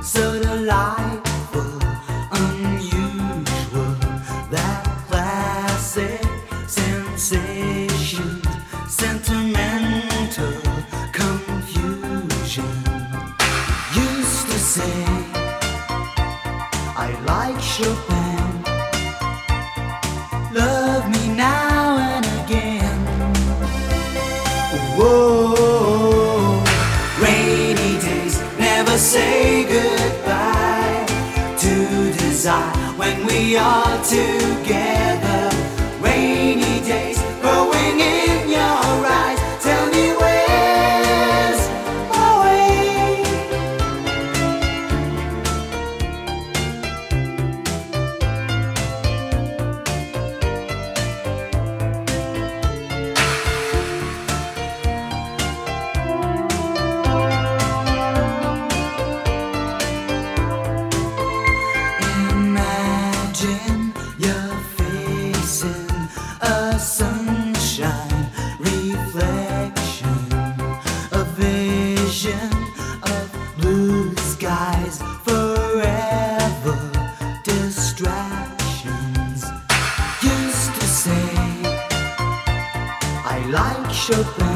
so delightful, unusual, that classic sensation, sentimental confusion. Used to say I like Chopin, love me now and again. Whoa, rainy days never say goodbye to desire when we are together. Rainy days growing in your eyes, tell me where's my way. Imagine you're facing a sunshine reflection, a vision of blue skies, forever distractions. Used to say I like Chopin,